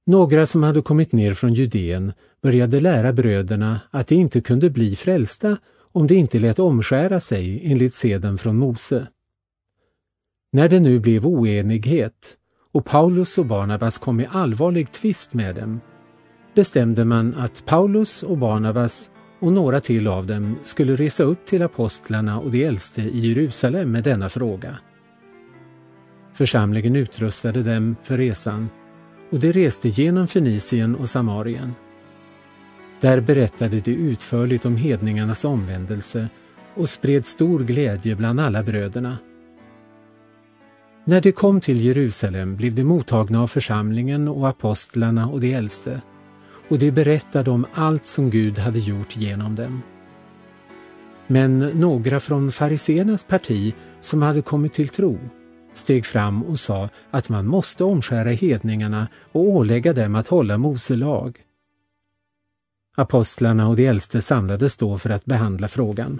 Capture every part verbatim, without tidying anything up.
Några som hade kommit ner från Judeen började lära bröderna att de inte kunde bli frälsta om de inte lät omskära sig enligt seden från Mose. När det nu blev oenighet och Paulus och Barnabas kom i allvarlig tvist med dem, bestämde man att Paulus och Barnabas och några till av dem skulle resa upp till apostlarna och de äldste i Jerusalem med denna fråga. Församlingen utrustade dem för resan, och de reste genom Fenicien och Samarien. Där berättade de utförligt om hedningarnas omvändelse och spred stor glädje bland alla bröderna. När de kom till Jerusalem blev de mottagna av församlingen och apostlarna och de äldste, och de berättade om allt som Gud hade gjort genom dem. Men några från fariseernas parti som hade kommit till tro steg fram och sa att man måste omskära hedningarna och ålägga dem att hålla Mose lag. Apostlarna och de äldste samlades då för att behandla frågan.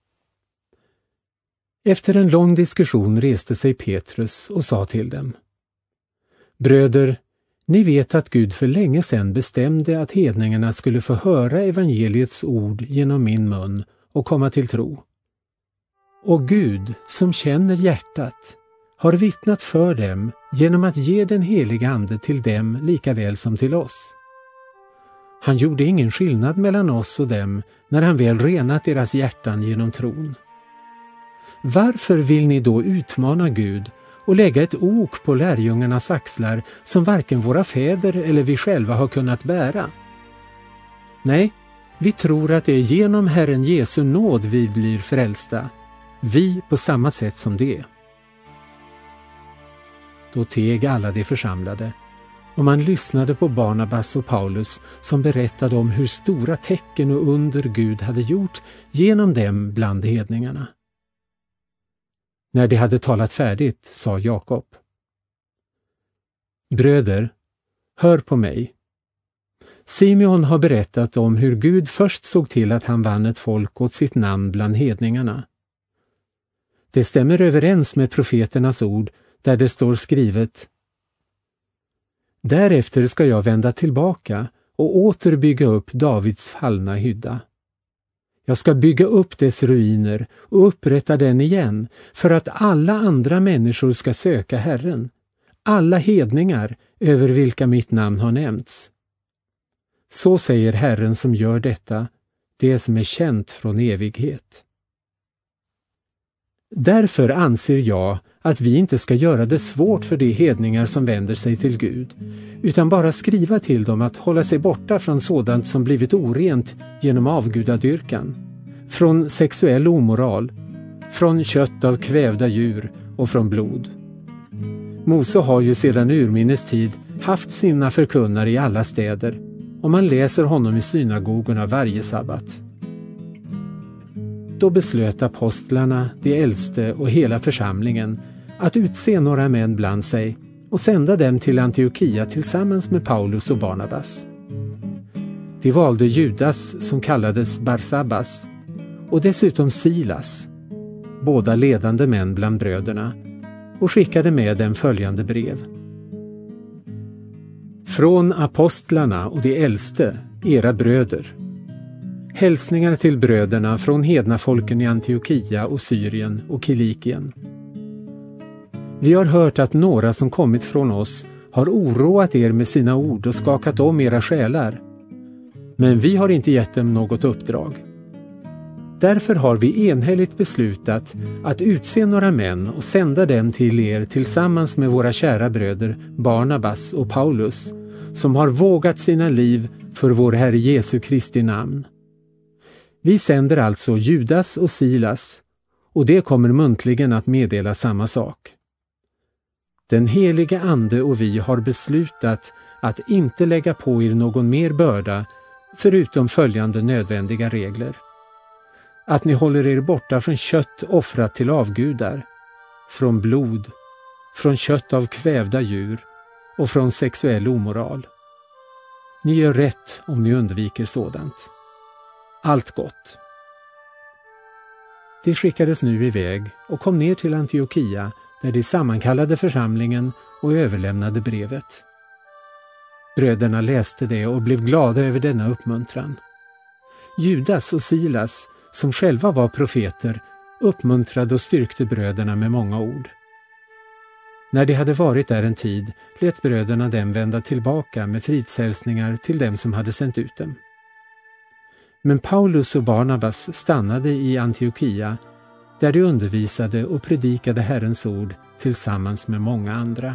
Efter en lång diskussion reste sig Petrus och sa till dem: Bröder, ni vet att Gud för länge sedan bestämde att hedningarna skulle få höra evangeliets ord genom min mun och komma till tro. Och Gud, som känner hjärtat, har vittnat för dem genom att ge den heliga ande till dem lika väl som till oss. Han gjorde ingen skillnad mellan oss och dem när han väl renat deras hjärtan genom tron. Varför vill ni då utmana Gud och lägga ett ok på lärjungarnas axlar som varken våra fäder eller vi själva har kunnat bära? Nej, vi tror att det är genom Herren Jesu nåd vi blir frälsta, vi på samma sätt som det. Då teg alla de församlade, och man lyssnade på Barnabas och Paulus som berättade om hur stora tecken och under Gud hade gjort genom dem bland hedningarna. När de hade talat färdigt sa Jakob: Bröder, hör på mig. Simeon har berättat om hur Gud först såg till att han vann ett folk åt sitt namn bland hedningarna. Det stämmer överens med profeternas ord där det står skrivet: Därefter ska jag vända tillbaka och åter bygga upp Davids fallna hydda. Jag ska bygga upp dess ruiner och upprätta den igen för att alla andra människor ska söka Herren, alla hedningar över vilka mitt namn har nämnts. Så säger Herren som gör detta, det som är känt från evighet. Därför anser jag att vi inte ska göra det svårt för de hedningar som vänder sig till Gud, utan bara skriva till dem att hålla sig borta från sådant som blivit orent genom avgudadyrkan, från sexuell omoral, från kött av kvävda djur och från blod. Mose har ju sedan urminnes tid haft sina förkunnare i alla städer, och man läser honom i synagogorna varje sabbat. Då beslöt apostlarna, de äldste och hela församlingen att utse några män bland sig och sända dem till Antiokia tillsammans med Paulus och Barnabas. De valde Judas som kallades Barsabbas och dessutom Silas, båda ledande män bland bröderna, och skickade med dem följande brev. Från apostlarna och de äldste, era bröder. Hälsningar till bröderna från hedna folken i Antiokia och Syrien och Kilikien. Vi har hört att några som kommit från oss har oroat er med sina ord och skakat om era själar. Men vi har inte gett dem något uppdrag. Därför har vi enhälligt beslutat att utse några män och sända dem till er tillsammans med våra kära bröder Barnabas och Paulus, som har vågat sina liv för vår Herre Jesu Kristi namn. Vi sänder alltså Judas och Silas, och det kommer muntligen att meddela samma sak. Den heliga ande och vi har beslutat att inte lägga på er någon mer börda förutom följande nödvändiga regler. Att ni håller er borta från kött offrat till avgudar, från blod, från kött av kvävda djur och från sexuell omoral. Ni gör rätt om ni undviker sådant. Allt gott. De skickades nu iväg och kom ner till Antiokia, där de sammankallade församlingen och överlämnade brevet. Bröderna läste det och blev glada över denna uppmuntran. Judas och Silas, som själva var profeter, uppmuntrade och styrkte bröderna med många ord. När de hade varit där en tid lät bröderna dem vända tillbaka med fridshälsningar till dem som hade sänt ut dem. Men Paulus och Barnabas stannade i Antiokia, där de undervisade och predikade Herrens ord tillsammans med många andra.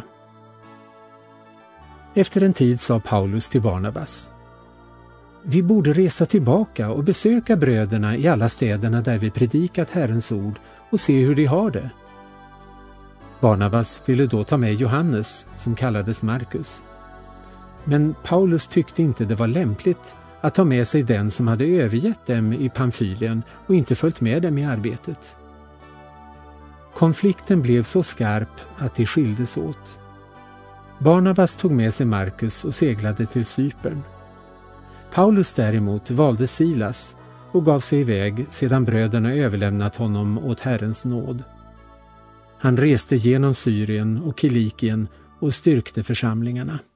Efter en tid sa Paulus till Barnabas: Vi borde resa tillbaka och besöka bröderna i alla städerna där vi predikat Herrens ord och se hur de har det. Barnabas ville då ta med Johannes, som kallades Markus. Men Paulus tyckte inte det var lämpligt att ta med sig den som hade övergett dem i Pamfylien och inte följt med dem i arbetet. Konflikten blev så skarp att de skildes åt. Barnabas tog med sig Markus och seglade till Cypern. Paulus däremot valde Silas och gav sig iväg sedan bröderna överlämnat honom åt Herrens nåd. Han reste genom Syrien och Kilikien och styrkte församlingarna.